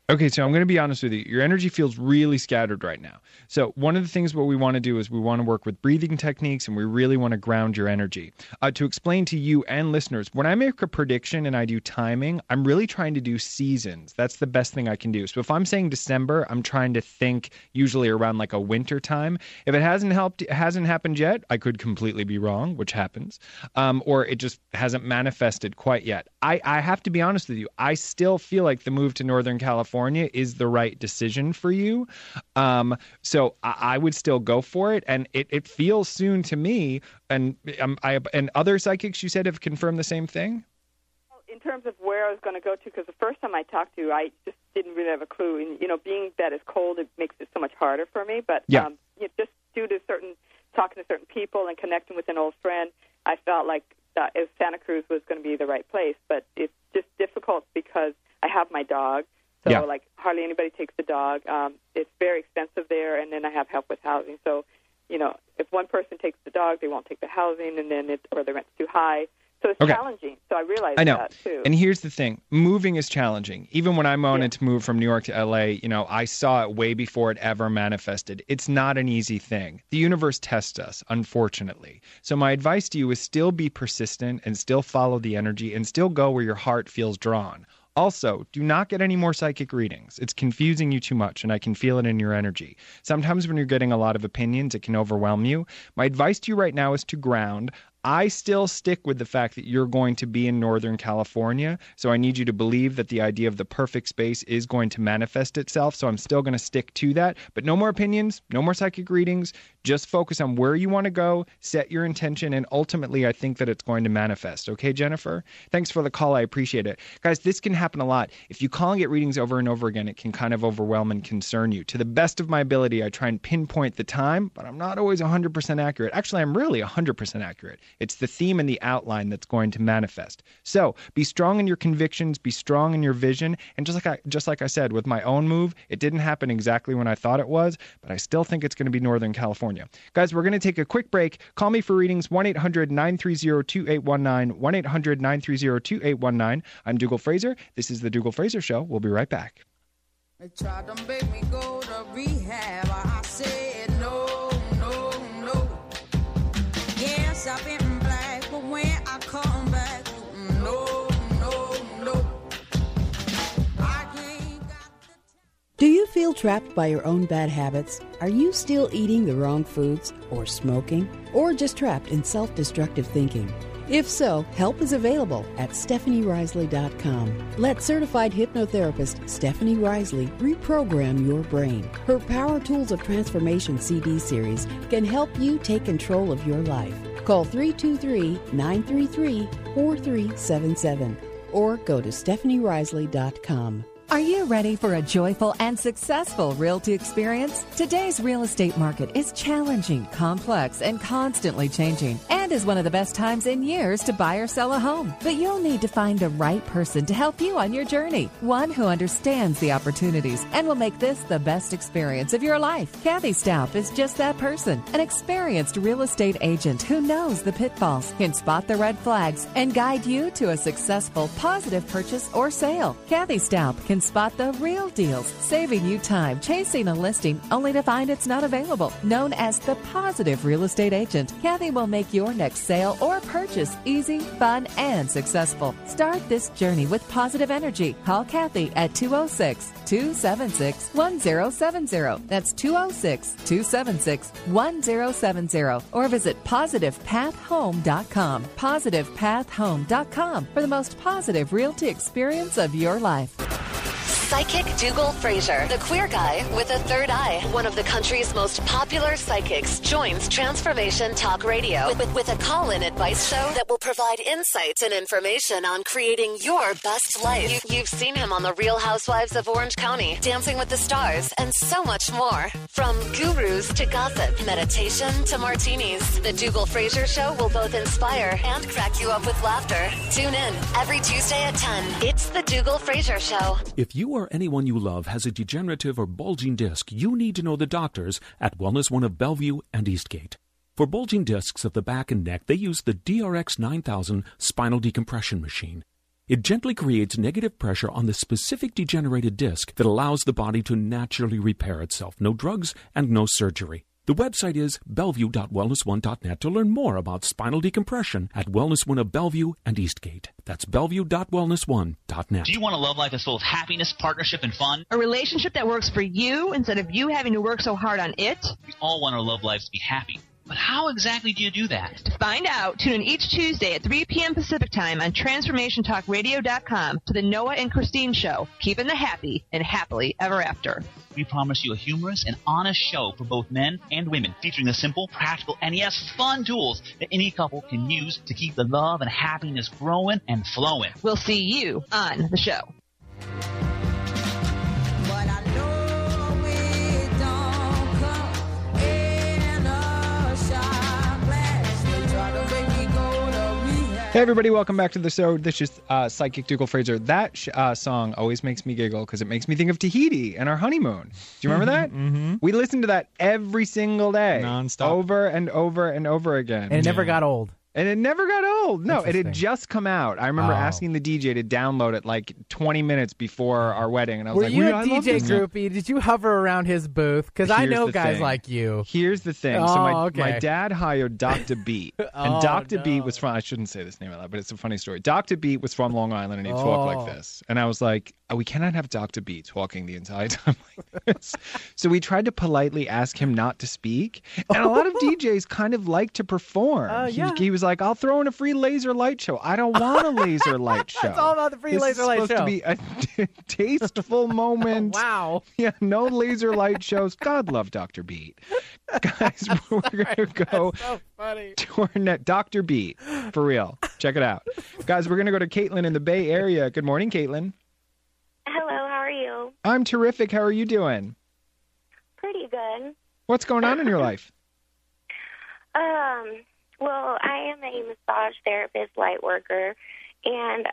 Okay, so I'm going to be honest with you. Your energy feels really scattered right now. So one of the things what we want to do is we want to work with breathing techniques, and we really want to ground your energy. To explain to you and listeners, when I make a prediction and I do timing, I'm really trying to do seasons. That's the best thing I can do. So if I'm saying December, I'm trying to think usually around like a winter time. If it hasn't happened yet, I could completely be wrong, which happens, or it just hasn't manifested quite yet. I have to be honest with you. I still feel like the move to Northern California is the right decision for you. So I would still go for it. And it feels soon to me. And other psychics you said have confirmed the same thing? In terms of where I was going to go to, because the first time I talked to you, I just didn't really have a clue. And, being that it's cold, it makes it so much harder for me. But just due to talking to certain people and connecting with an old friend, I felt like Santa Cruz was going to be the right place. But it's just difficult because I have my dog. So, hardly anybody takes the dog. It's very expensive there, and then I have help with housing. So, if one person takes the dog, they won't take the housing, and then or the rent's too high. So it's challenging. So I realize that, too. And here's the thing. Moving is challenging. Even when I wanted to move from New York to L.A., I saw it way before it ever manifested. It's not an easy thing. The universe tests us, unfortunately. So my advice to you is still be persistent and still follow the energy and still go where your heart feels drawn. Also, do not get any more psychic readings. It's confusing you too much, and I can feel it in your energy. Sometimes when you're getting a lot of opinions, it can overwhelm you. My advice to you right now is to ground. I still stick with the fact that you're going to be in Northern California, so I need you to believe that the idea of the perfect space is going to manifest itself, so I'm still going to stick to that. But no more opinions, no more psychic readings. Just focus on where you want to go, set your intention, and ultimately I think that it's going to manifest. Okay, Jennifer? Thanks for the call. I appreciate it. Guys, this can happen a lot. If you call and get readings over and over again, it can kind of overwhelm and concern you. To the best of my ability, I try and pinpoint the time, but I'm not always 100% accurate. Actually, I'm really 100% accurate. It's the theme and the outline that's going to manifest. So be strong in your convictions, be strong in your vision. And just like I said, with my own move, it didn't happen exactly when I thought it was, but I still think it's going to be Northern California. Guys, we're going to take a quick break. Call me for readings, 1-800-930-2819, 1-800-930-2819. I'm Dougal Fraser. This is The Dougal Fraser Show. We'll be right back. They tried to make me go to rehab. I said no, no, no. Yes, I've been black, but when I come back, no, no, no. Do you feel trapped by your own bad habits? Are you still eating the wrong foods or smoking? Or just trapped in self-destructive thinking? If so, help is available at StephanieRisley.com. Let certified hypnotherapist Stephanie Risley reprogram your brain. Her Power Tools of Transformation CD series can help you take control of your life. Call 323-933-4377 or go to StephanieRisley.com. Are you ready for a joyful and successful realty experience? Today's real estate market is challenging, complex, and constantly changing, and is one of the best times in years to buy or sell a home. But you'll need to find the right person to help you on your journey, one who understands the opportunities and will make this the best experience of your life. Kathy Staup is just that person, an experienced real estate agent who knows the pitfalls, can spot the red flags, and guide you to a successful, positive purchase or sale. Kathy Staup can spot the real deals, saving you time chasing a listing only to find it's not available. Known as the Positive Real Estate Agent, Kathy will make your next sale or purchase easy, fun, and successful. Start this journey with positive energy. Call Kathy at 206-276-1070. That's 206-276-1070. Or visit PositivePathHome.com. PositivePathHome.com for the most positive realty experience of your life. Psychic Dougal Fraser, the queer guy with a third eye, one of the country's most popular psychics, joins Transformation Talk Radio with a call-in advice show that will provide insights and information on creating your best life. You've seen him on The Real Housewives of Orange County, Dancing with the Stars, and so much more. From gurus to gossip, meditation to martinis, the Dougal Fraser Show will both inspire and crack you up with laughter. Tune in every Tuesday at 10. It's the Dougal Fraser Show. If you or anyone you love has a degenerative or bulging disc, you need to know the doctors at Wellness One of Bellevue and Eastgate. For bulging discs of the back and neck, they use the DRX 9000 spinal decompression machine. It gently creates negative pressure on the specific degenerated disc that allows the body to naturally repair itself. No drugs and no surgery. The website is bellevue.wellness1.net to learn more about spinal decompression at Wellness One of Bellevue and Eastgate. That's bellevue.wellness1.net. Do you want a love life that's full of happiness, partnership, and fun? A relationship that works for you instead of you having to work so hard on it? We all want our love lives to be happy. But how exactly do you do that? To find out, tune in each Tuesday at 3 p.m. Pacific Time on TransformationTalkRadio.com to the Noah and Christine Show, keeping the happy and happily ever after. We promise you a humorous and honest show for both men and women, featuring the simple, practical, and yes, fun tools that any couple can use to keep the love and happiness growing and flowing. We'll see you on the show. Hey everybody, welcome back to the show. This is Psychic Dougal Fraser. That song always makes me giggle because it makes me think of Tahiti and our honeymoon. Do you remember that? Mm-hmm. We listened to that every single day. Non-stop. Over and over and over again. And it never got old. And it never got old. No, it had just come out. I remember asking the DJ to download it like 20 minutes before our wedding. And I was Were like, you a DJ groupie? Did you hover around his booth? Because I know guys like you. Here's the thing. So my dad hired Dr. Beat. And Dr. Beat was from, I shouldn't say this name out loud, but it's a funny story. Dr. Beat was from Long Island and he talked like this. And I was like, we cannot have Dr. Beat talking the entire time like this. So we tried to politely ask him not to speak. And a lot of DJs kind of like to perform. He was like, I'll throw in a free laser light show. I don't want a laser light show. It's all about the free laser light show. It's supposed to be a tasteful moment. Wow. Yeah, no laser light shows. God love Dr. Beat. Guys, we're going to go to our net. Dr. Beat, for real. Check it out. Guys, we're going to go to Caitlin in the Bay Area. Good morning, Caitlin. Hello, how are you? I'm terrific. How are you doing? Pretty good. What's going on in your life? Well, I am a massage therapist, light worker, and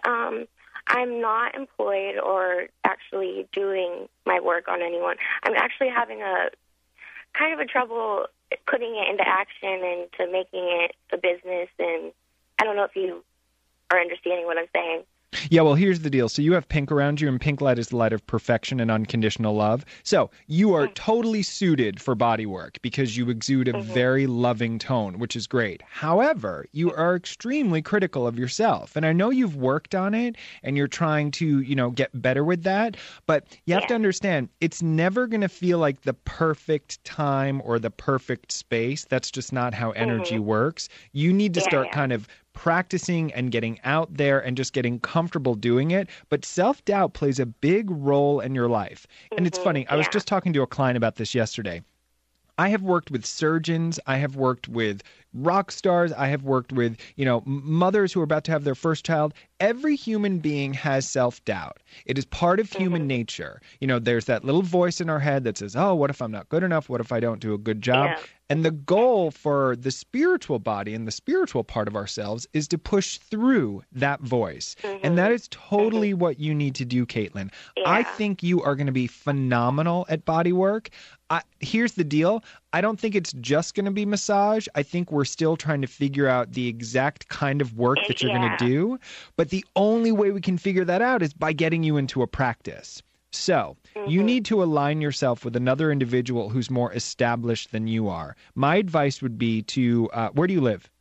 I'm not employed or actually doing my work on anyone. I'm actually having a kind of a trouble putting it into action and to making it a business, and I don't know if you are understanding what I'm saying. Yeah, well, here's the deal. So you have pink around you, and pink light is the light of perfection and unconditional love. So you are totally suited for body work because you exude a very loving tone, which is great. However, you are extremely critical of yourself. And I know you've worked on it and you're trying to, get better with that. But you have to understand, it's never going to feel like the perfect time or the perfect space. That's just not how energy works. You need to start kind of practicing and getting out there and just getting comfortable doing it. But self-doubt plays a big role in your life. And it's funny, I was just talking to a client about this yesterday. I have worked with surgeons. I have worked with rock stars. I have worked with, mothers who are about to have their first child. Every human being has self-doubt. It is part of human nature. There's that little voice in our head that says, oh, what if I'm not good enough? What if I don't do a good job? Yeah. And the goal for the spiritual body and the spiritual part of ourselves is to push through that voice. And that is totally what you need to do, Caitlin. Yeah. I think you are going to be phenomenal at body work. Here's the deal. I don't think it's just going to be massage. I think we're still trying to figure out the exact kind of work that you're going to do. But the only way we can figure that out is by getting you into a practice. So you need to align yourself with another individual who's more established than you are. My advice would be to, where do you live?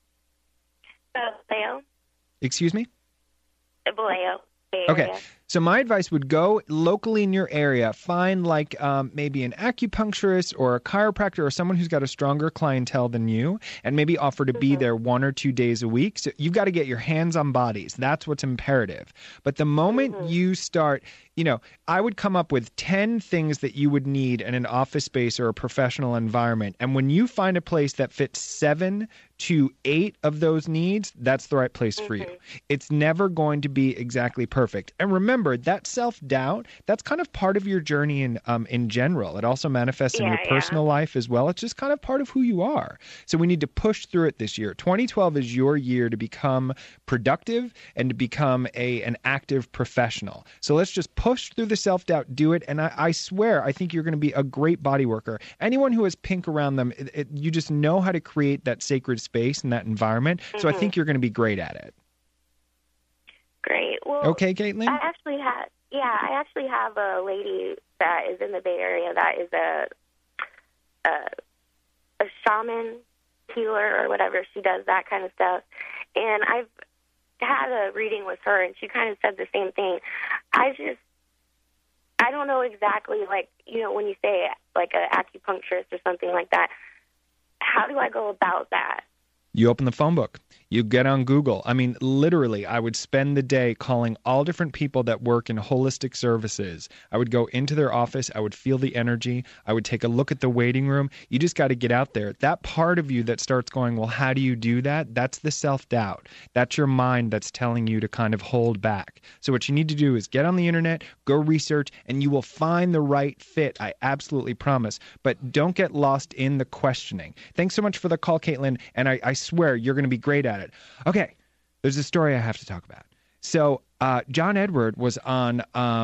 Vallejo. Excuse me? Vallejo. Okay. So my advice would go locally in your area, find like maybe an acupuncturist or a chiropractor or someone who's got a stronger clientele than you, and maybe offer to be there 1 or 2 days a week. So you've got to get your hands on bodies. That's what's imperative. But the moment you start, I would come up with 10 things that you would need in an office space or a professional environment. And when you find a place that fits 7 to 8 of those needs, that's the right place for you. It's never going to be exactly perfect. And remember, that self-doubt, that's kind of part of your journey in general. It also manifests in your personal life as well. It's just kind of part of who you are. So we need to push through it this year. 2012 is your year to become productive and to become an active professional. So let's just push through the self-doubt, do it. And I swear, I think you're going to be a great body worker. Anyone who has pink around them, you just know how to create that sacred space and that environment. So I think you're going to be great at it. Great. Well, okay, Caitlin? I actually have a lady that is in the Bay Area that is a shaman healer or whatever. She does that kind of stuff. And I've had a reading with her, and she kind of said the same thing. I don't know exactly, like, you know, when you say like an acupuncturist or something like that, how do I go about that? You open the phone book. You get on Google. I mean, literally, I would spend the day calling all different people that work in holistic services. I would go into their office. I would feel the energy. I would take a look at the waiting room. You just got to get out there. That part of you that starts going, well, how do you do that? That's the self-doubt. That's your mind that's telling you to kind of hold back. So what you need to do is get on the internet, go research, and you will find the right fit. I absolutely promise. But don't get lost in the questioning. Thanks so much for the call, Caitlin. And I swear you're going to be great at it. Okay, there's a story I have to talk about. So John Edward was on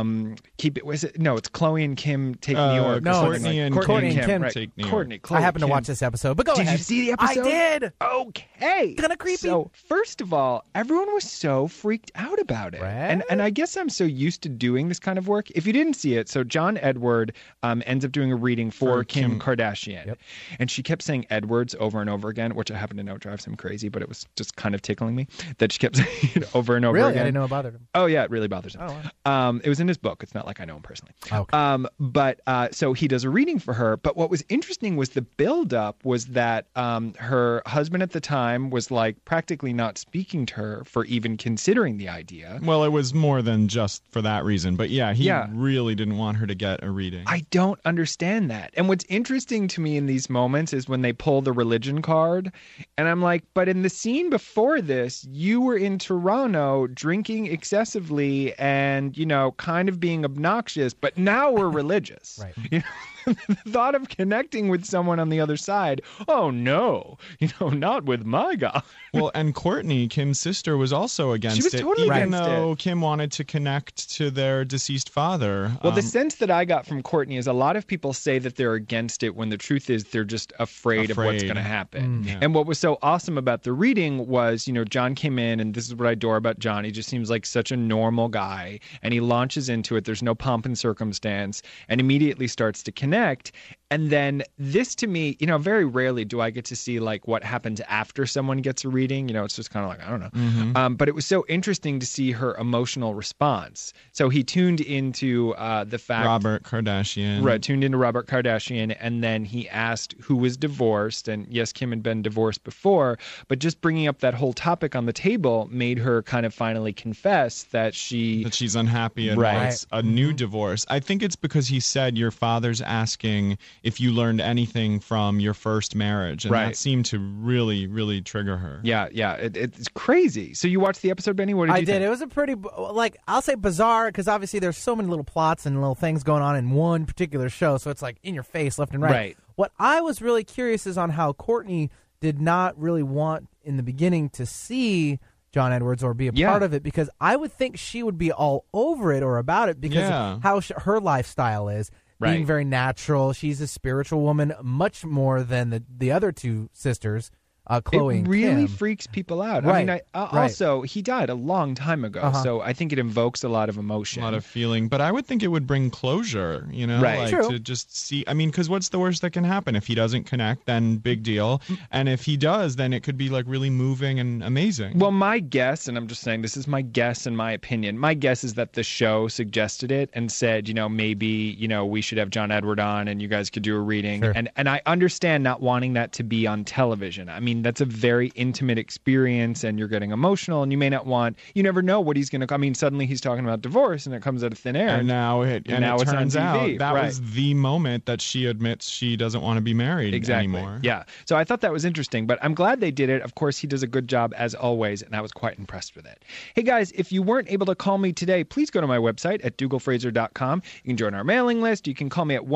it's Chloe and Kim Take New York. No, Courtney and Kim right. Take New York. Courtney, Chloe, I happened to Kim. watch this episode, but go ahead. Did you see the episode? I did. Okay. Kind of creepy. So first of all, everyone was so freaked out about it. Right? And I guess I'm so used to doing this kind of work. If you didn't see it, so John Edward ends up doing a reading for Kim Kardashian. Yep. And she kept saying Edwards over and over again, which I happen to know drives him crazy, but it was just kind of tickling me that she kept saying it over and over really? again. I didn't know it bothered him. Oh, yeah, it really bothers him. Oh, wow. It was in his book. It's not like I know him personally. Okay. But so he does a reading for her. But what was interesting was the buildup was that her husband at the time was like practically not speaking to her for even considering the idea. Well, it was more than just for that reason. But yeah, he really didn't want her to get a reading. I don't understand that. And what's interesting to me in these moments is when they pull the religion card. And I'm like, but in the scene before this, you were in Toronto drinking excessively and, you know, kind of being obnoxious, but now we're religious. Right. You know? The thought of connecting with someone on the other side, oh no, you know, not with my God. Well, and Courtney, Kim's sister, was also against it. She was totally even against though it. Kim wanted to connect to their deceased father. Well, the sense that I got from Courtney is a lot of people say that they're against it when the truth is they're just afraid. Of what's going to happen. Yeah. And what was so awesome about the reading was, you know, John came in, and this is what I adore about John. He just seems like such a normal guy, and he launches into it. There's no pomp and circumstance, and immediately starts to connect. And then this, to me, you know, very rarely do I get to see like what happens after someone gets a reading. You know, it's just kind of like, I don't know. Mm-hmm. But it was so interesting to see her emotional response. So he tuned into the fact Robert Kardashian. Right, tuned into Robert Kardashian, and then he asked who was divorced. And yes, Kim had been divorced before, but just bringing up that whole topic on the table made her kind of finally confess that she's unhappy and wants a new divorce. I think it's because he said your father's asking if you learned anything from your first marriage. And that seemed to really, really trigger her. Yeah, it's crazy. So you watched the episode, Benny? What did you think? I did. It was a pretty, like, I'll say bizarre, because obviously there's so many little plots and little things going on in one particular show, so it's like in your face, left and right. What I was really curious is on how Courtney did not really want, in the beginning, to see John Edwards or be a part of it, because I would think she would be all over it or about it because of how her lifestyle is. Being very natural. She's a spiritual woman, much more than the other two sisters, Chloe and Kim. It really freaks people out. I mean, also, he died a long time ago, so I think it invokes a lot of emotion. A lot of feeling. But I would think it would bring closure, you know? Right. Like, True. to just see. I mean, because what's the worst that can happen? If he doesn't connect, then big deal. And if he does, then it could be, like, really moving and amazing. Well, my guess, and I'm just saying this is my guess and my opinion, my guess is that the show suggested it and said, you know, maybe, you know, we should have John Edward on and you guys could do a reading. Sure. And I understand not wanting that to be on television. I mean, that's a very intimate experience and you're getting emotional and you may not want, you never know what he's going to, I mean, suddenly he's talking about divorce and it comes out of thin air. And now it turns out that was the moment that she admits she doesn't want to be married anymore. Yeah. So I thought that was interesting, but I'm glad they did it. Of course, he does a good job as always, and I was quite impressed with it. Hey guys, if you weren't able to call me today, please go to my website at dougalfraser.com. You can join our mailing list. You can call me at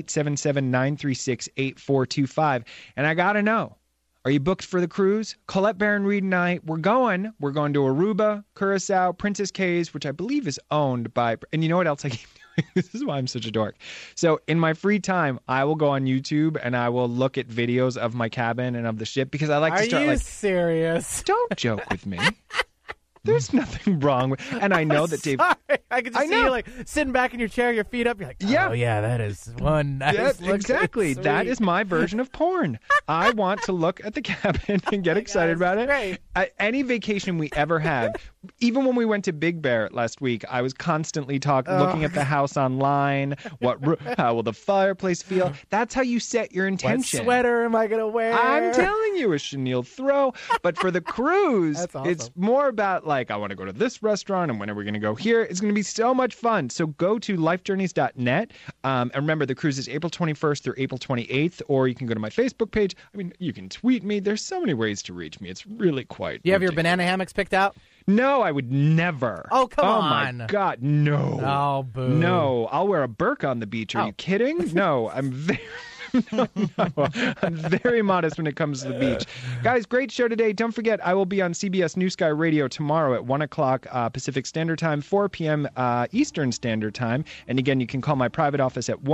1-877-936-8425. And I got to know, are you booked for the cruise? Colette Baron Reed and I, we're going to Aruba, Curacao, Princess Cays, which I believe is owned by, and you know what else I keep doing? This is why I'm such a dork. So in my free time, I will go on YouTube and I will look at videos of my cabin and of the ship because I like to start Are you serious? Don't joke with me. There's nothing wrong with, and I know that Dave. Sorry. I can just see you like sitting back in your chair, your feet up. You're like, oh yeah, that is one nice. Yeah, exactly. That is my version of porn. I want to look at the cabin and get excited about it. Great. Any vacation we ever have, even when we went to Big Bear last week, I was constantly looking at the house online. How will the fireplace feel? That's how you set your intention. What sweater am I gonna wear? I'm telling you, a chenille throw. But for the cruise, awesome. It's more about like, I want to go to this restaurant, and when are we going to go here? It's going to be so much fun. So go to lifejourneys.net. And remember, the cruise is April 21st through April 28th, or you can go to my Facebook page. I mean, you can tweet me. There's so many ways to reach me. It's really quite You have your banana hammocks picked out? No, I would never. Oh, come on. Oh, my God, no. Oh, boo. No, I'll wear a burqa on the beach. Are you kidding? No, I'm very... No, I'm very modest when it comes to the beach. Guys, great show today. Don't forget, I will be on CBS New Sky Radio tomorrow at 1 o'clock Pacific Standard Time, 4 p.m. Eastern Standard Time. And again, you can call my private office at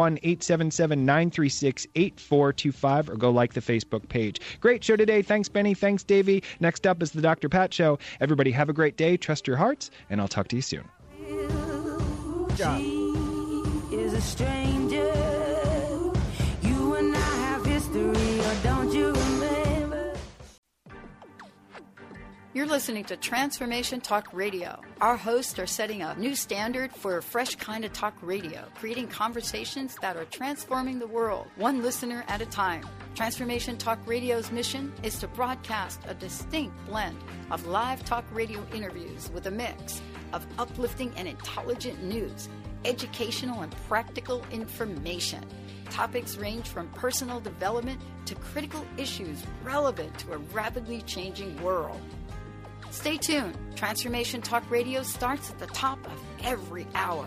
1-877-936-8425 or go like the Facebook page. Great show today. Thanks, Benny. Thanks, Davey. Next up is the Dr. Pat Show. Everybody have a great day. Trust your hearts, and I'll talk to you soon. She is a stranger. Or don't you remember? You're listening to Transformation Talk Radio. Our hosts are setting a new standard for a fresh kind of talk radio, creating conversations that are transforming the world, one listener at a time. Transformation Talk Radio's mission is to broadcast a distinct blend of live talk radio interviews with a mix of uplifting and intelligent news, educational and practical information. Topics range from personal development to critical issues relevant to a rapidly changing world. Stay tuned. Transformation Talk Radio starts at the top of every hour.